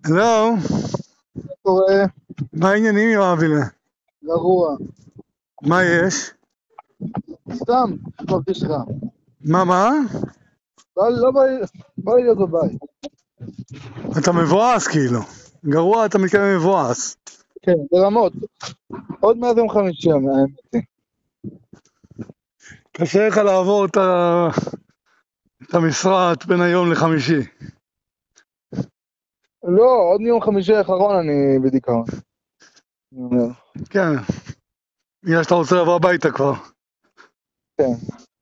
לא, קורה? מה העניינים יואב הנה? גרוע. מה יש? סתם, מרגיש רע. מה? לא בא לי להיות בבית. אתה מבואס כאילו. גרוע אתה מתכוון מבואס. כן, ברמות. עוד מעט יום חמישי, האמת היא. קשה לך לעבור את המשרד בין היום לחמישי. לא, עוד מיום חמישי האחרון אני בדיכאון. אני אומר. כן. בגלל שאתה רוצה לעבור הביתה כבר. כן.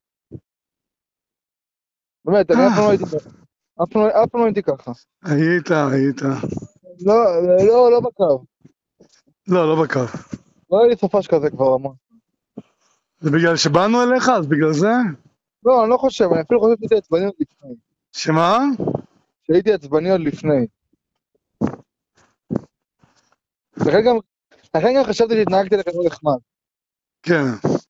באמת, אני אף פעם לא הייתי ככה. היית. לא בקו. לא בקו. לא היה לי סופש כזה כבר המון. זה בגלל שבאנו אליך? אז בגלל זה? לא, אני לא חושב, אני אפילו חושב שהייתי עצבני עוד לפני. שמה? שהייתי עצבני עוד לפני. לכן גם חשבתי שהתנהגתי לכם לא נחמד. כן.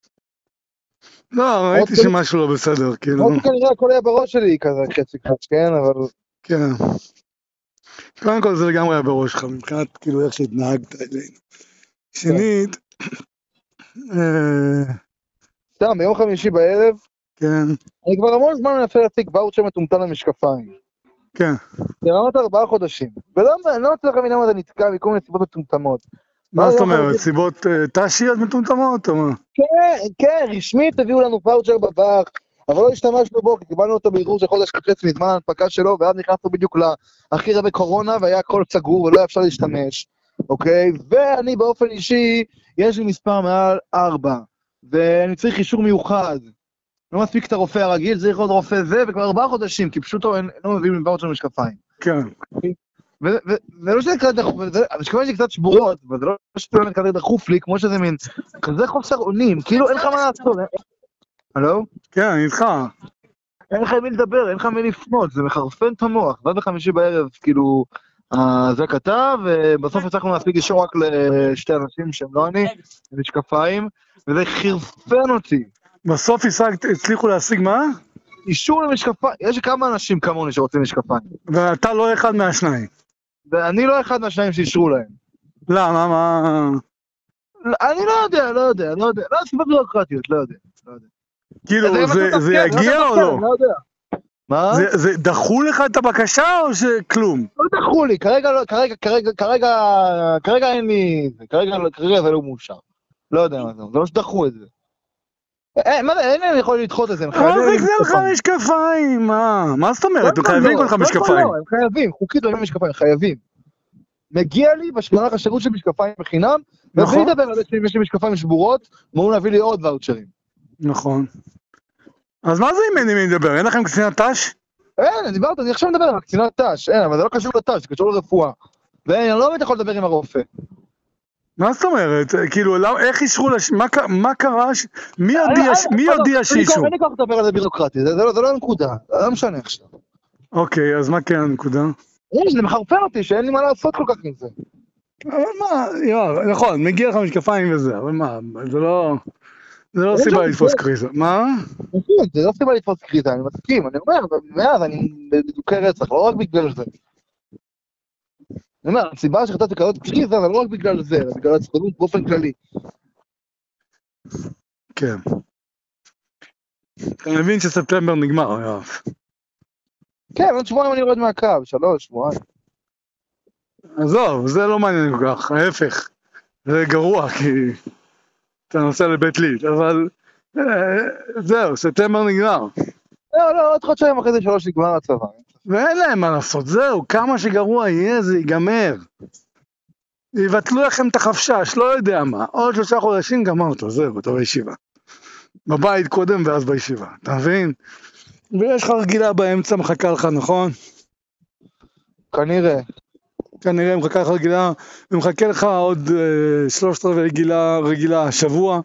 לא, ראיתי שמשהו לא בסדר, כאילו. עוד כנראה הכל היה בראש שלי כזה חצי, כן, אבל... כן. קודם כל זה לגמרי היה בראש שלך, מבחינת כאילו איך שהתנהגת אלינו. שנית, סתם, ביום חמישי בערב, כן. אני כבר המון זמן מנסה להשיג ואוצ'ר מטומטם למשקפיים. כן. זה רמת 4 חודשים. אני לא מצליח להבין למה זה נתקע מכל מיני סיבות מטומטמות. מה זאת אומרת? סיבות טאשיות מטומטמות או מה? כן, רשמית הביאו לנו ואוצ'ר בבר, אבל לא השתמשנו בו, כי קיבלנו אותו באיחור של חודש וחצי מזמן ההנפקה שלו, ואז נכנסנו בדיוק להכי הרבה קורונה, והיה הכל סגור ולא היה אפשר להשתמש, אוקיי? ואני באופן אישי, יש לי מספר מעל 4, ואני צריך אישור מיוחד. לא מספיק את הרופא הרגיל, צריך עוד רופא זה, וכבר 4 חודשים, כי פשוט לא מביאים לי ואוצ'ר משקפיים. כן. זה לא שזה כזה דחוף, המשקפיים שלי קצת שבורות, וזה לא שזה כזה דחוף לי, כמו שזה מין, כזה חוסר אונים, כאילו אין לך מה לעשות. הלו? כן, אני איתך. אין לך מי לדבר, אין לך מי לפנות, זה מחרפן את המוח. ואז בחמישי בערב, כאילו, זה כתב, ובסוף הצלחנו להשיג אישור רק לשתי אנשים שהם לא אני, משקפיים, וזה חרפן אותי. בסוף הצליחו להשיג מה? אישור למשקפיים, יש כמה אנשים כמוני שרוצים משקפיים. ואתה לא אחד מהשניים. ואני לא אחד מהשניים שאישרו להם. למה? מה? אני לא יודע. לא, סיבות ביורוקרטיות, לא יודע. כאילו, זה יגיע או לא? לא יודע. מה? זה דחו לך את הבקשה או שכלום? לא דחו לי, כרגע אין לי, כרגע זה לא מאושר. לא יודע מה זה, זה לא שדחו את זה. מה זה, אין לי יכול לדחות את זה, הם חייבים... אבל זה יקנה לך משקפיים, מה זאת אומרת? הם חייבים לך משקפיים. הם חייבים, חוקית לא יהיו משקפיים, חייבים. מגיע לי בשמלך השירות של משקפיים בחינם, ובלי לדבר על זה שאם יש לי משקפיים שבורות, אמרו להביא לי עוד ואוצ'רים. נכון. אז מה זה אם אין מי לדבר? אין לכם קצינת ת"ש? אין, דיברת, אני עכשיו מדבר על קצינת ת"ש, אין, אבל זה לא קשור לת"ש, זה קשור לרפואה. ואני לא באמת יכול לדבר עם הרופא. מה זאת אומרת? כאילו, איך אישרו מה קרה? מי יודיע שאישרו? אין לי כוח לדבר על זה בירוקרטי, זה לא הנקודה, זה לא משנה עכשיו. אוקיי, אז מה כן הנקודה? זה מחרפן אותי שאין לי מה לעשות כל כך עם זה. אבל מה, יואב, נכון, מגיע לך משקפיים וזה, אבל מה, זה לא סיבה לתפוס קריזה, מה? זה לא סיבה לתפוס קריזה, אני מסכים, אני אומר, מאז אני בדיוקי רצח, לא רק בגלל זה. אני אומר, הסיבה שחטאתי כזאת קריזה, זה לא רק בגלל זה, אלא בגלל הצפנות באופן כללי. כן. אתה מבין שספטמבר נגמר, יואב. כן, עוד שבועיים אני יורד מהקו, 3 שבועיים. עזוב, זה לא מעניין כל כך, ההפך. זה גרוע, כי אתה נוסע לבית ליד, אבל זהו, ספטמבר נגמר. לא, עוד חודשיים אחרי זה 3 נגמר הצבא. ואין להם מה לעשות, זהו, כמה שגרוע יהיה, זה ייגמר. יבטלו לכם את החפשש, לא יודע מה, עוד 3 חודשים גמרת, זהו, אתה בישיבה. בבית קודם ואז בישיבה, אתה מבין? ויש לך רגילה באמצע, מחכה לך, נכון? כנראה מחכה לך רגילה, ומחכה לך עוד 3/4 רגילה שבוע.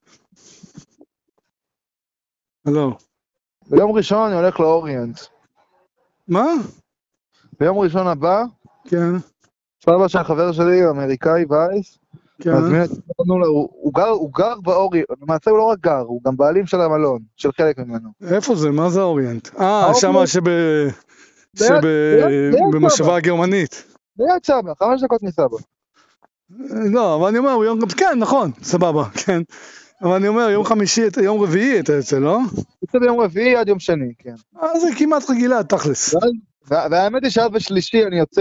לא. ביום ראשון אני הולך לאוריינט. מה? ביום ראשון הבא? כן. סבא של החבר שלי, האמריקאי וייס, מזמין את לנו, הוא גר באוריינט, למעשה הוא לא רק גר, הוא גם בעלים של המלון, של חלק ממנו. איפה זה? מה זה האוריינט? שמה במושבה הגרמנית. ליד סבא, 5 דקות מסבא. לא, אבל אני אומר, כן, נכון, סבבה, כן. אבל אני אומר, יום חמישי, יום רביעי אתה יוצא, לא? יוצא ביום רביעי עד יום שני, כן. זה כמעט רגילה, תכלס. והאמת היא שעד בשלישי אני יוצא,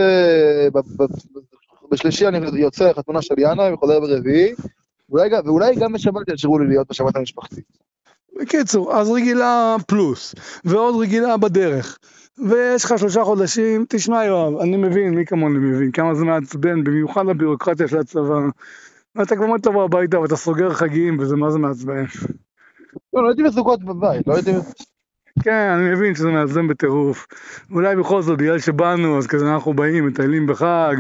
בשלישי אני יוצא חתונה של יאנה, וחוזר ברביעי, ואולי גם בשבת יאשרו לי להיות בשבת המשפחתית. בקיצור, אז רגילה פלוס, ועוד רגילה בדרך. ויש לך 3 חודשים, תשמע יואב, אני מבין, מי כמוני מבין, כמה זה מעצבן, במיוחד לבירוקרטיה של הצבא. ואתה כבר תבוא הביתה ואתה סוגר חגים, וזה מה זה מעצבן. לא הייתי בסוכות בבית, לא הייתי... כן, אני מבין שזה מעצבן בטירוף. אולי בכל זאת, בגלל שבאנו, אז כזה אנחנו באים, מטיילים בחג,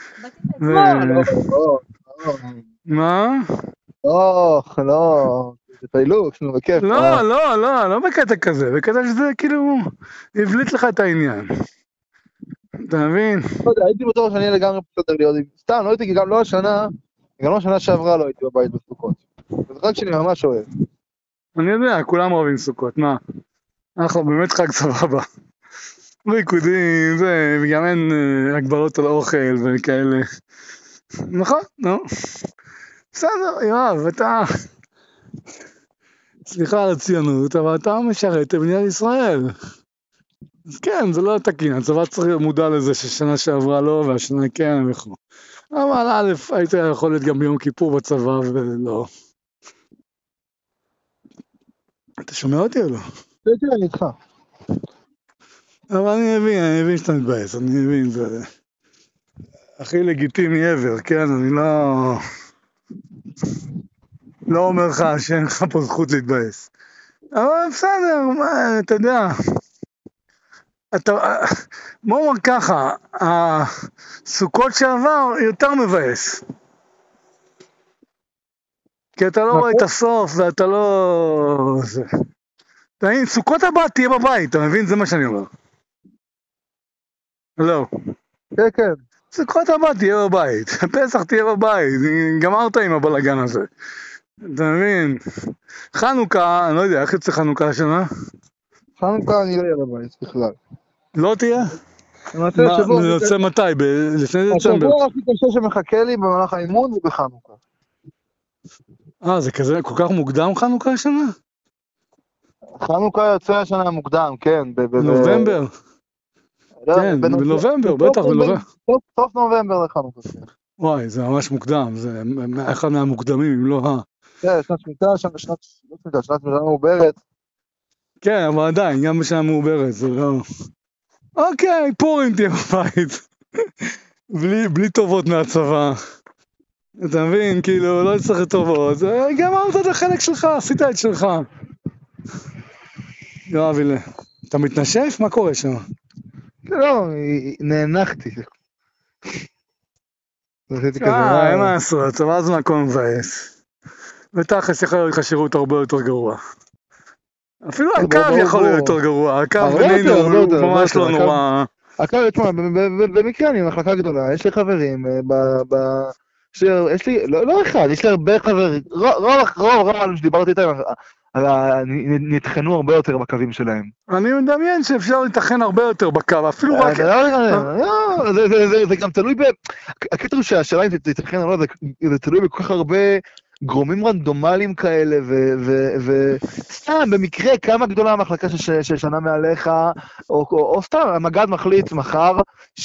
לא. מה? לא. זה פיילוק, נו, בכיף. לא בקטע כזה, בקטע שזה כאילו הבליט לך את העניין. אתה מבין? לא יודע, הייתי בטוח שאני לגמרי בסדר להיות, סתם, לא הייתי, גם לא השנה, גם לא השנה שעברה לא הייתי בבית בסוכות. זה חג שאני ממש אוהב. אני יודע, כולם אוהבים סוכות, מה? אנחנו באמת חג סבבה. ריקודים, זה, וגם אין הגבלות על אוכל וכאלה. נכון, נו. בסדר, יואב, אתה... סליחה על הציונות, אבל אתה משרת את מדינת ישראל. אז כן, זה לא תקין, הצבא צריך להיות מודע לזה ששנה שעברה לא, והשנה כן וכו'. אבל א', היית יכול להיות גם ביום כיפור בצבא ולא. אתה שומע אותי או לא? כן, אני איתך. אבל אני מבין שאתה מתבאס, אני מבין, זה הכי לגיטימי ever, כן, אני לא אומר לך שאין לך פה זכות להתבאס. אבל בסדר, אתה יודע, בוא אומר ככה, הסוכות שעבר יותר מבאס. כי אתה לא רואה את הסוף ואתה לא... סוכות הבא תהיה בבית, אתה מבין? זה מה שאני אומר. לא. כן. סוכות הבא תהיה בבית, פסח תהיה בבית, גמרת עם הבלגן הזה. אתה מבין? חנוכה, אני לא יודע, איך יוצא חנוכה השנה? חנוכה אני לא אהיה בבית בכלל. לא תהיה? זה יוצא מתי? לפני דצמבר? השבוע הכי קשה שמחכה לי במהלך האימון הוא בחנוכה. זה כזה כל כך מוקדם חנוכה השנה? חנוכה יוצא השנה מוקדם, כן. בנובמבר? כן, בנובמבר, בטח בנובמבר. סוף נובמבר לחנוכה. וואי, זה ממש מוקדם, זה אחד מהמוקדמים, אם לא כן, שנת שמיטה, שנת שמיטה מעוברת. כן, אבל עדיין, גם בשנה מעוברת, זה לא... אוקיי, פורים תהיה בבית. בלי טובות מהצבא. אתה מבין, כאילו, לא צריך טובות, גמרת את החלק שלך, עשית את שלך. יואב, אתה מתנשף? מה קורה שם? לא, נאנחתי. אין מה לעשות, אבל זה מקום מבאס. ותכלס יכול להיות לך שירות הרבה יותר גרוע. אפילו הקו יכול להיות יותר גרוע, הקו בינינו הוא ממש לא נורא. הקו, תשמע, במקרה אני במחלקה גדולה, יש לי חברים, יש לי, לא אחד, יש לי הרבה חברים, רוב שדיברתי איתם, נתחנו הרבה יותר בקווים שלהם. אני מדמיין שאפשר להתחן הרבה יותר בקו, אפילו רק... זה גם תלוי הקטע הוא שהשאלה אם תתחן או לא, זה תלוי בכל כך הרבה גורמים רנדומליים כאלה, וסתם, במקרה, כמה גדולה המחלקה ששנה מעליך, או סתם, המג"ד מחליט מחר,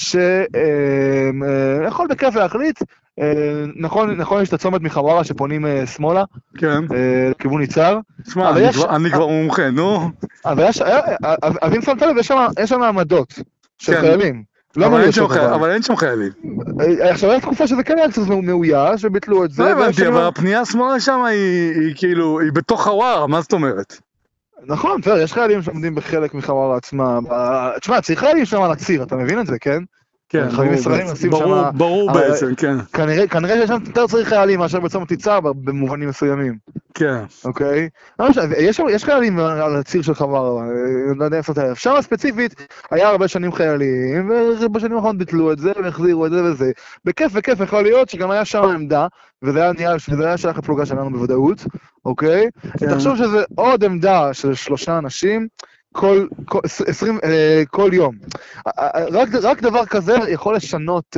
שיכול בכיף להחליט, נכון, יש את הצומת מחווארה שפונים שמאלה, כן. לכיוון יצהר. שמע, אני כבר מומחה, נו. אבל אם שמת לב, יש שם עמדות של חיילים. אבל אין שם חיילים. עכשיו היה תקופה שזה כן היה קצת מאויש, וביטלו את זה. לא הבנתי, אבל הפנייה שמאלה שם היא כאילו, היא בתוך חווארה, מה זאת אומרת? נכון, יש חיילים שעומדים בחלק מחווארה עצמה. תשמע, צריך חיילים שם על הציר, אתה מבין את זה, כן? כן, ברור בעצם, כן. כנראה שיש שם יותר צריך חיילים מאשר בצומת יצהר במובנים מסוימים. כן. אוקיי? יש חיילים על הציר של חווארה, לא יודע איפה אתה... שם ספציפית היה הרבה שנים חיילים, ובשנים האחרונות ביטלו את זה והחזירו את זה וזה. בכיף יכול להיות שגם היה שם עמדה, וזה היה שייך לפלוגה שלנו בוודאות, אוקיי? תחשוב שזה עוד עמדה של 3 אנשים, כל יום. רק דבר כזה יכול לשנות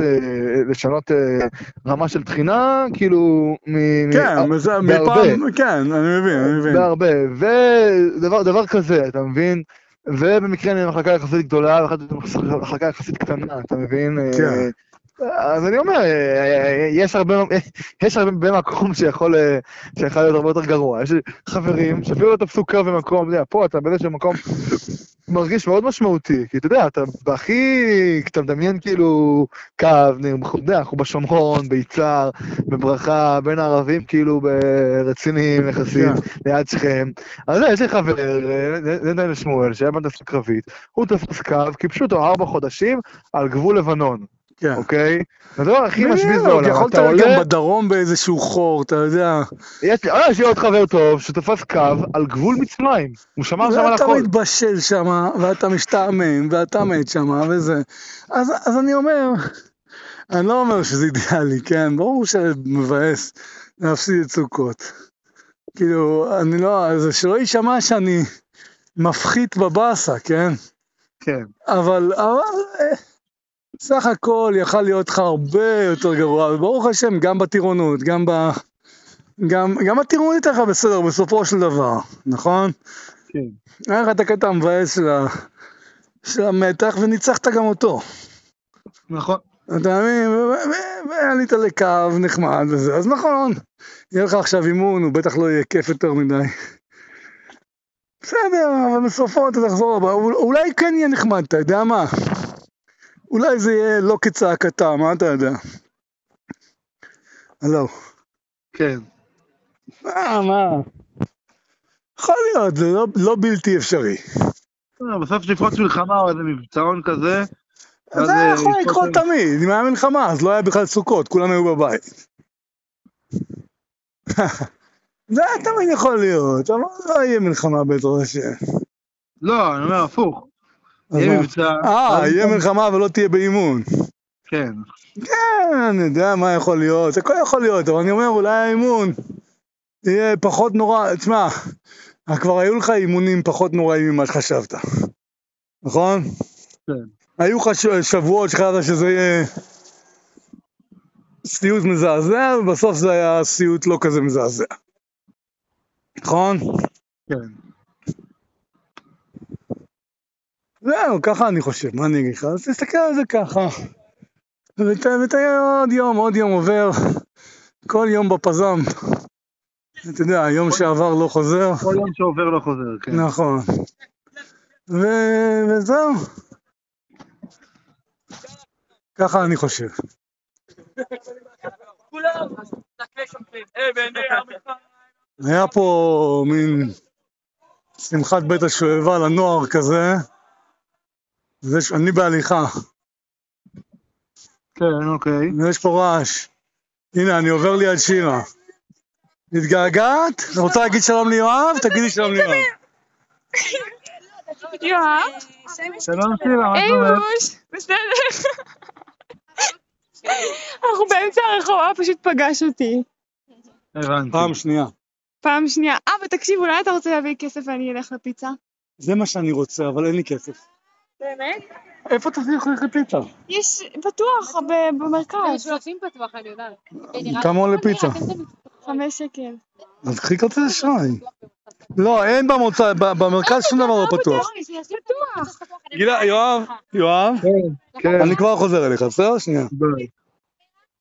רמה של תחינה, כאילו, כן, מפעם, כן, אני מבין. בהרבה, ודבר כזה, אתה מבין? ובמקרה אני מחלקה יחסית גדולה, מחלקה יחסית קטנה, אתה מבין? כן. אז אני אומר, יש הרבה מקום שיכול להיות הרבה יותר גרוע. יש לי חברים שאפילו אתה מסוכר במקום, אתה יודע, פה אתה באיזשהו מקום מרגיש מאוד משמעותי, כי אתה יודע, כשאתה מדמיין כאילו קו, אנחנו בשומרון, ביצהר, בברכה, בין הערבים כאילו ברציניים יחסית, ליד שכם. אז יש לי חבר, דניאל שמואל, שהיה בנדסה קרבית, הוא תפס קו, כיבשו אותו 4 חודשים על גבול לבנון. אוקיי? זה הדבר הכי משביז בעולם. יכולת גם בדרום באיזשהו חור, אתה יודע. יש לי עוד חבר טוב שתפס קו על גבול מצרים. הוא שמר שם על הכל. ואתה מתבשל שם, ואתה משתעמם, ואתה מת שם, וזה. אז אני לא אומר שזה אידיאלי, כן? ברור שמבאס להפסיד את סוכות. כאילו, זה שלא יישמע שאני מפחית בבאסה, כן? כן. אבל סך הכל יכל להיות לך הרבה יותר גרוע, וברוך השם, גם בטירונות, גם הטירונות הייתה לך בסדר בסופו של דבר, נכון? כן. היה לך את הקטע המבאס של המתח, וניצחת גם אותו. נכון. אתה מבין, ועלית לקו נחמד וזה, אז נכון, יהיה לך עכשיו אימון, הוא בטח לא יהיה כיף יותר מדי. בסדר, אבל בסופו אתה תחזור הבא, אולי כן יהיה נחמד, אתה יודע מה? אולי זה יהיה לא כצעקתה, מה אתה יודע? הלו. כן. מה? יכול להיות, זה לא בלתי אפשרי. בסוף שפרוץ מלחמה או איזה מבצעון כזה. זה יכול לקרות תמיד, אם היה מלחמה, אז לא היה בכלל סוכות, כולם היו בבית. זה תמיד יכול להיות, אבל לא יהיה מלחמה בעזרת השם. לא, אני אומר הפוך. יהיה מבצע. יהיה מלחמה ולא תהיה באימון. כן. כן, אני יודע מה יכול להיות, הכל יכול להיות, אבל אני אומר, אולי האימון יהיה פחות נורא, תשמע, כבר היו לך אימונים פחות נוראים ממה שחשבת, נכון? כן. היו לך שבועות שחשבת שזה יהיה סיוט מזעזע, ובסוף זה היה סיוט לא כזה מזעזע. נכון? כן. זהו, ככה אני חושב, מה אני אגיד לך? אז תסתכל על זה ככה. ותהיה עוד יום עובר, כל יום בפזם. אתה יודע, היום שעבר לא חוזר. כל יום שעובר לא חוזר, כן. נכון. וזהו. ככה אני חושב. היה פה מין שמחת בית השואבה לנוער כזה, אני בהליכה. כן, אוקיי. ויש פה רעש. הנה, אני עובר ליד שירה. התגעגעת? רוצה להגיד שלום ליואב? תגידי שלום ליואב. יואב? שלום שירה, מה זאת אומרת? איוש, בסדר. אנחנו באמצע הרחובה, פשוט פגש אותי. הבנתי. פעם שנייה. ותקשיב, אולי אתה רוצה להביא כסף ואני אלך לפיצה? זה מה שאני רוצה, אבל אין לי כסף. באמת? איפה תצליח ללכת לפיצה? יש פתוח במרכז. 30 פתוח, אני יודעת. כמה עולה פיצה? 5 שקל. אז קחי כרטיס אשראי. לא, אין במרכז שום דבר לא פתוח. פתוח. גילה, יואב, כן. אני כבר חוזר אליך, בסדר? שנייה. ביי.